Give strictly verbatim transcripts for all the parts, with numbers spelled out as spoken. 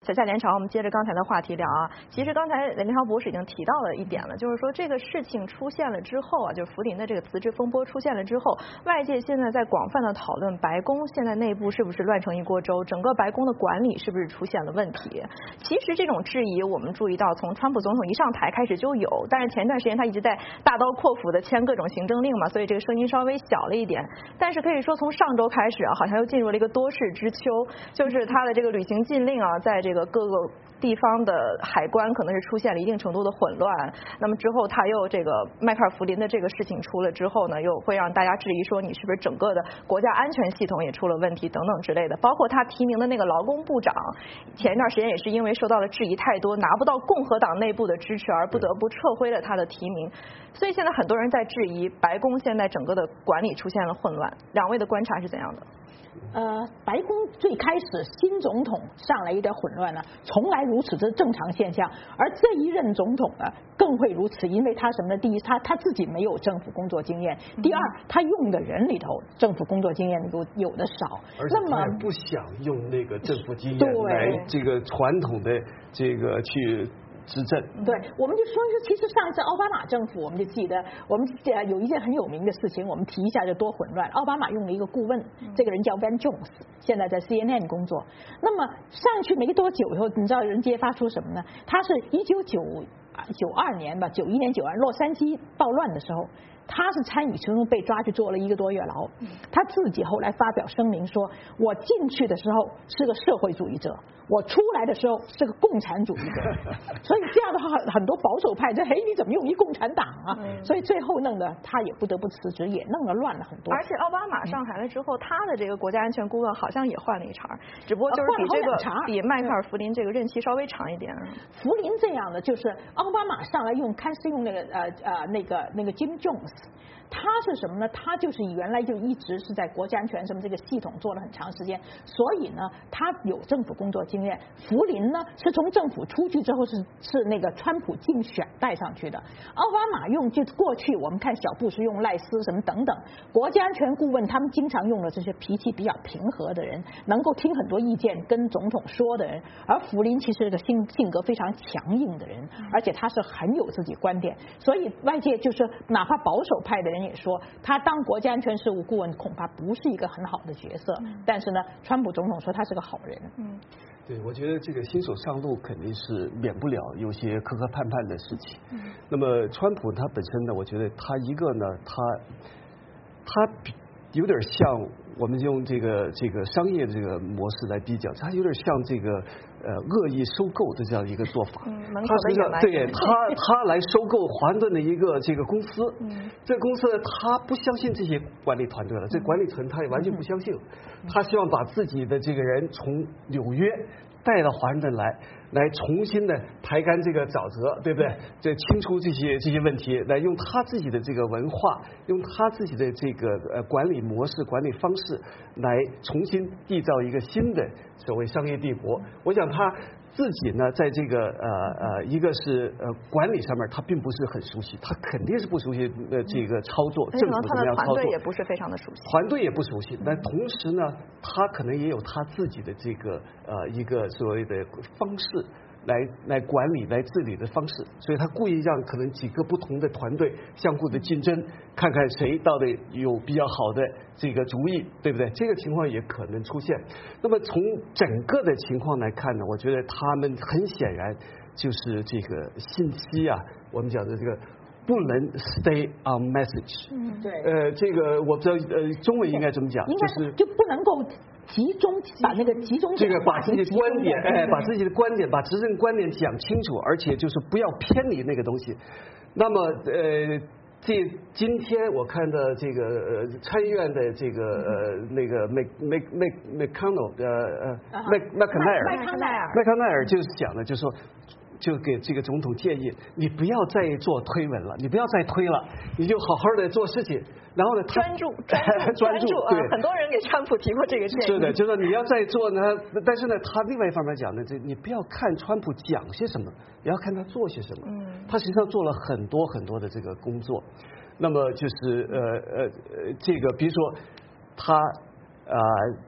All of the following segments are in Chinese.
在在联潮，我们接着刚才的话题聊啊。其实刚才联潮博士已经提到了一点了，就是说这个事情出现了之后啊，就是福林的这个辞职风波出现了之后，外界现在在广泛的讨论白宫现在内部是不是乱成一锅粥，整个白宫的管理是不是出现了问题。其实这种质疑我们注意到，从川普总统一上台开始就有，但是前段时间他一直在大刀阔斧的签各种行政令嘛，所以这个声音稍微小了一点。但是可以说从上周开始啊，好像又进入了一个多事之秋，就是他的这个旅行禁令啊，在这个各个地方的海关可能是出现了一定程度的混乱。那么之后他又这个迈克尔福林的这个事情出了之后呢，又会让大家质疑说你是不是整个的国家安全系统也出了问题等等之类的。包括他提名的那个劳工部长，前一段时间也是因为受到了质疑太多，拿不到共和党内部的支持，而不得不撤回了他的提名。所以现在很多人在质疑白宫现在整个的管理出现了混乱。两位的观察是怎样的？ 呃，白宫最开始新总统上来有点混乱了，从来如此，这是正常现象。而这一任总统呢，更会如此，因为他什么呢？第一，他他自己没有政府工作经验；第二，他用的人里头政府工作经验有有的少。 而且他也不想用那个政府经验来这个传统的这个去执政。 对，我们就说说，其实上一次奥巴马政府，我们就记得，我们有一件很有名的事情，我们提一下就多混乱。奥巴马用了一个顾问，这个人叫 Van Jones， 现在在 C N N 工作。那么上去没多久以后，你知道人揭发出什么呢？他是一九九九二年吧，九一年九二洛杉矶暴乱的时候。他是参与其中被抓去坐了一个多月牢，他自己后来发表声明说，我进去的时候是个社会主义者，我出来的时候是个共产主义者。所以这样的话，很多保守派就嘿，你怎么用一共产党啊？所以最后弄得他也不得不辞职，也弄得乱了很多。 而且奥巴马上台了之后，他的这个国家安全顾问好像也换了一茬，只不过就是比这个比迈克尔福林这个任期稍微长一点。 福林这样的就是奥巴马上来用，看是用那个呃呃那个那个 Jim Jones。他是什么呢？他就是原来就一直是在国家安全什么这个系统做了很长时间，所以呢，他有政府工作经验。福林呢，是从政府出去之后是是那个川普竞选带上去的。奥巴马用就过去我们看小布什用赖斯什么等等国家安全顾问，他们经常用的这些脾气比较平和的人，能够听很多意见跟总统说的人。而福林其实是个性性格非常强硬的人，而且他是很有自己观点，所以外界就是哪怕保守派的人也说，他当国家安全事务顾问恐怕不是一个很好的角色。嗯、但是呢，川普总统说他是个好人。 嗯，对，我觉得这个新手上路肯定是免不了有些磕磕绊绊的事情。嗯，那么川普他本身呢，我觉得他一个呢，他他有点像我们用这个这个商业的这个模式来比较，他有点像这个呃恶意收购的这样一个做法。 嗯， 他是一个对他他来收购华顿的一个这个公司。嗯，这个公司他不相信这些管理团队了，这管理层他也完全不相信了。他希望把自己的这个人从纽约带到华盛顿来，来重新的排干这个沼泽，对不对？这清除这些这些问题，来用他自己的这个文化，用他自己的这个呃管理模式、管理方式，来重新缔造一个新的所谓商业帝国。我想他自己呢，在这个呃呃，一个是呃管理上面，他并不是很熟悉，他肯定是不熟悉呃这个操作，政府怎么样操作， 团队也不是非常的熟悉， 团队也不熟悉。但同时呢，他可能也有他自己的这个呃一个所谓的方式。来来管理、来治理的方式，所以他故意让可能几个不同的团队相互的竞争，看看谁到底有比较好的这个主意，对不对？这个情况也可能出现。那么从整个的情况来看呢，我觉得他们很显然就是这个信息啊，我们讲的这个不能 stay on message。 嗯，对。 呃，这个我不知道呃中文应该怎么讲，就是就不能够。集中把那个集中这个把自己的观点，哎，把自己的观点，把执政观点讲清楚，而且就是不要偏离那个东西。那么呃，这今天我看到这个呃参议院的这个呃那个麦麦麦麦康诺呃呃麦麦康奈尔麦康奈尔麦康奈尔就是讲的，就是说。就给这个总统建议，你不要再做推文了，你不要再推了，你就好好的做事情。然后呢， 专注专注专注对、呃，很多人给川普提过这个建议。 是的，就是你要再做呢，但是呢，他另外一方面讲呢，这你不要看川普讲些什么，也要看他做些什么。嗯，他实际上做了很多很多的这个工作。那么就是呃呃呃，这个比如说他啊。呃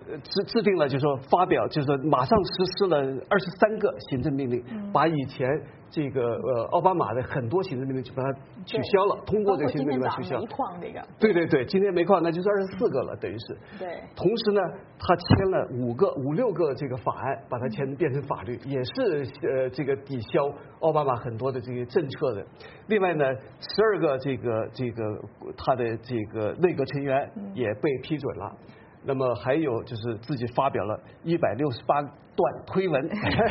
制制定了，就是说发表，就是说马上实施了二十三个行政命令，把以前这个呃奥巴马的很多行政命令就把它取消了，通过这个行政命令取消。 煤矿这个。 对对对，今天煤矿那就是二十四个了，等于是。 对。 同时呢，他签了五个五六个这个法案，把它签变成法律，也是呃这个抵消奥巴马很多的这个政策的。另外呢，十二个这个这个他的这个内阁成员也被批准了。那么还有就是自己发表了一百六十八段推文，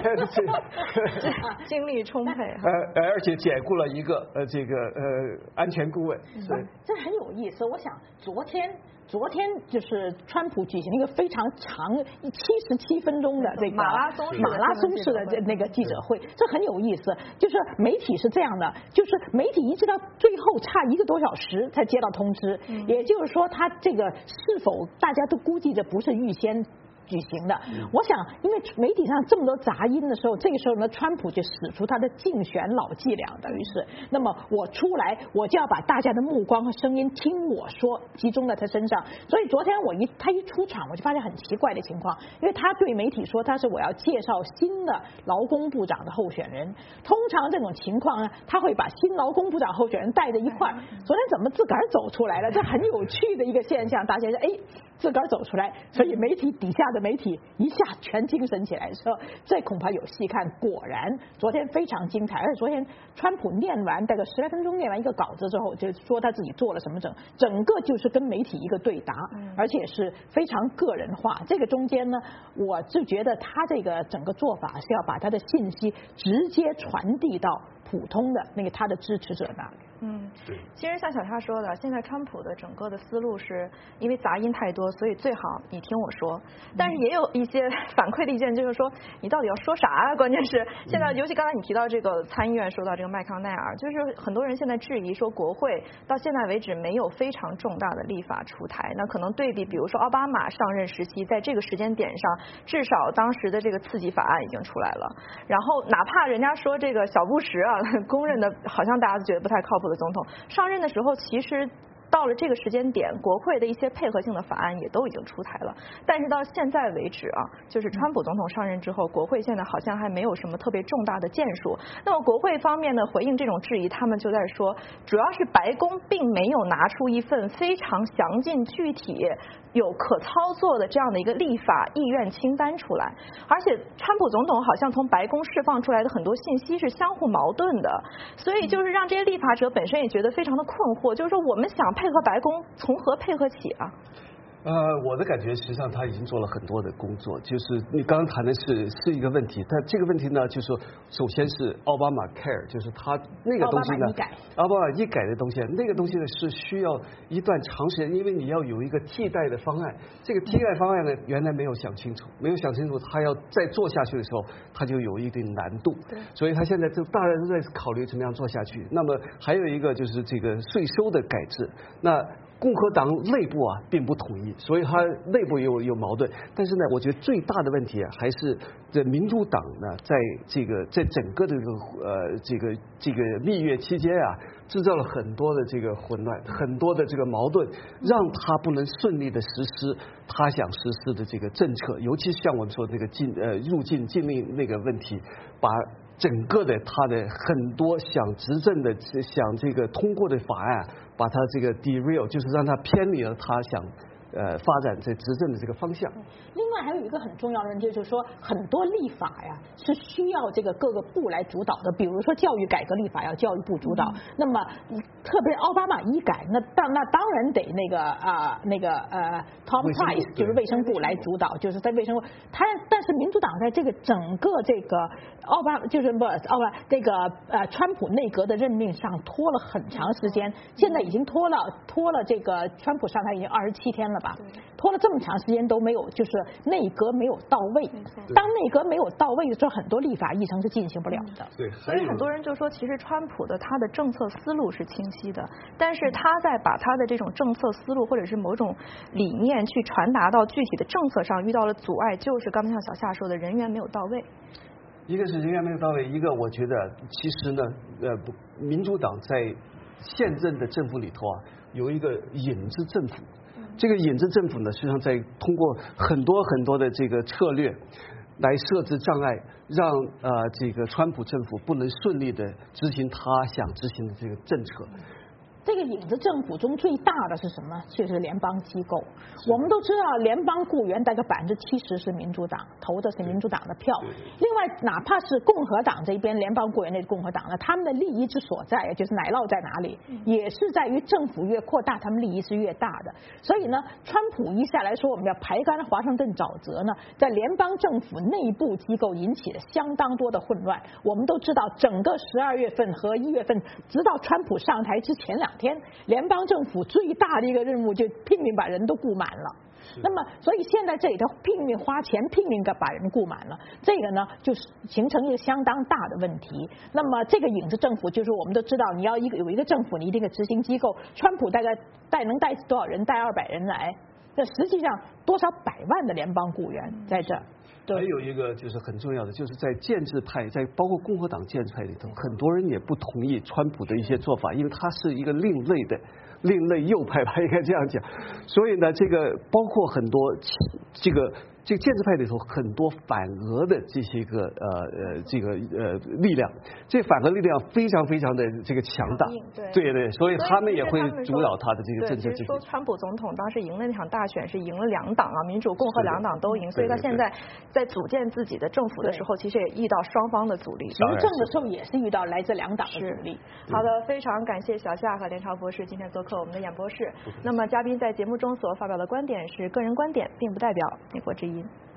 精力充沛。 呃，而且解雇了一个呃这个呃安全顾问。 对，这很有意思。我想昨天。昨天就是川普举行了一个非常长七十七分钟的这个马拉松马拉松式的那个记者会，这很有意思。就是媒体是这样的，就是媒体一直到最后差一个多小时才接到通知，嗯、也就是说，他这个是否大家都估计着不是预先举行的。我想，因为媒体上这么多杂音的时候，这个时候呢，川普就使出他的竞选老伎俩，等于是，那么我出来，我就要把大家的目光和声音听我说集中在他身上。所以昨天我一他一出场，我就发现很奇怪的情况，因为他对媒体说他是我要介绍新的劳工部长的候选人。通常这种情况呢，他会把新劳工部长候选人带着一块儿。昨天怎么自个儿走出来了？这很有趣的一个现象。大家说，哎，自个儿走出来，所以媒体底下的媒体一下全精神起来，说这恐怕有戏看。果然昨天非常精彩，而且昨天川普念完大概十来分钟念完一个稿子之后，就说他自己做了什么整，整个就是跟媒体一个对答，而且是非常个人化。这个中间呢，我就觉得他这个整个做法是要把他的信息直接传递到普通的那个他的支持者那里。 嗯，其实像小夏说的，现在川普的整个的思路是因为杂音太多，所以最好你听我说。但是也有一些反馈的意见，就是说你到底要说啥啊？关键是现在，尤其刚才你提到这个参议院说到这个麦康奈尔，就是很多人现在质疑说国会到现在为止没有非常重大的立法出台。那可能对比，比如说奥巴马上任时期，在这个时间点上，至少当时的这个刺激法案已经出来了。然后哪怕人家说这个小布什啊，公认的好像大家都觉得不太靠谱的总统上任的时候，其实到了这个时间点，国会的一些配合性的法案也都已经出台了。但是到现在为止啊，就是川普总统上任之后，国会现在好像还没有什么特别重大的建树。那么国会方面呢，回应这种质疑，他们就在说，主要是白宫并没有拿出一份非常详尽具体有可操作的这样的一个立法意愿清单出来，而且川普总统好像从白宫释放出来的很多信息是相互矛盾的，所以就是让这些立法者本身也觉得非常的困惑，就是说我们想配合白宫，从何配合起啊？ 呃，我的感觉实际上他已经做了很多的工作，就是你刚刚谈的是是一个问题，但这个问题呢，就是说首先是奥巴马 care， 就是他那个东西呢，奥巴马一改的东西，那个东西呢是需要一段长时间，因为你要有一个替代的方案，这个替代方案呢原来没有想清楚，没有想清楚，他要再做下去的时候，他就有一定难度，所以他现在就大家都在考虑怎么样做下去。那么还有一个就是这个税收的改制，那共和党内部啊并不统一，所以它内部有有矛盾。但是呢，我觉得最大的问题啊，还是这民主党呢，在这个在整个的这个呃这个这个蜜月期间啊，制造了很多的这个混乱，很多的这个矛盾，让他不能顺利的实施他想实施的这个政策，尤其像我们说这个禁呃入境禁令那个问题，把整个的他的很多想执政的想这个通过的法案，把他这个 derail， 就是让他偏离了他想呃发展在执政的这个方向。 另外还有一个很重要的问题，就是说很多立法呀是需要这个各个部来主导的，比如说教育改革立法要教育部主导，嗯、那么特别奥巴马一改，那当那当然得那个啊、呃、那个呃 Tom Price 就是卫生部来主导，就是在卫生部，他但是民主党在这个整个这个奥巴就是不奥巴这个呃川普内阁的任命上拖了很长时间，现在已经拖了拖了这个川普上台已经二十七天了吧，拖了这么长时间都没有，就是内阁没有到位。当内阁没有到位的时候，很多立法议程是进行不了的。 对， 所以很多人就说，其实川普的他的政策思路是清晰的，但是他在把他的这种政策思路或者是某种理念去传达到具体的政策上遇到了阻碍，就是刚才像小夏说的人员没有到位。 一个是人员没有到位，一个我觉得其实呢，呃，民主党在现任的政府里头啊，有一个影子政府。 这个影子政府呢，实际上在通过很多很多的这个策略来设置障碍，让呃这个川普政府不能顺利的执行他想执行的这个政策。 这个影子政府中最大的是什么？就是联邦机构。我们都知道，联邦雇员大概百分之七十是民主党投的是民主党的票。另外，哪怕是共和党这边联邦雇员的共和党呢，他们的利益之所在，就是奶酪在哪里，也是在于政府越扩大，他们利益是越大的。所以呢，川普一下来说我们要排干华盛顿沼泽呢，在联邦政府内部机构引起了相当多的混乱。我们都知道，整个十二月份和一月份，直到川普上台之前两天，联邦政府最大的一个任务就拼命把人都雇满了。那么，所以现在这里头拼命花钱，拼命的把人雇满了，这个呢，就是形成一个相当大的问题。那么，这个影子政府就是我们都知道，你要一个有一个政府，你一定的执行机构。川普大概带能带多少人？带二百人来，那实际上多少百万的联邦雇员在这儿。 还有一个就是很重要的，就是在建制派，在包括共和党建制派里头，很多人也不同意川普的一些做法，因为他是一个另类的、另类右派吧，应该这样讲。所以呢，这个包括很多这个这个建制派里头很多反俄的这些个呃呃这个呃力量，这反俄力量非常非常的这个强大， 对对对，所以他们也会主导他的这个政策执行。 说川普总统当时赢了那场大选，是赢了两党啊，民主共和两党都赢，所以他现在在组建自己的政府的时候，其实也遇到双方的阻力。 执政的时候也是遇到来自两党的阻力。 好的，非常感谢小夏和连朝博士今天做客我们的演播室。那么嘉宾在节目中所发表的观点是个人观点，并不代表美国之音。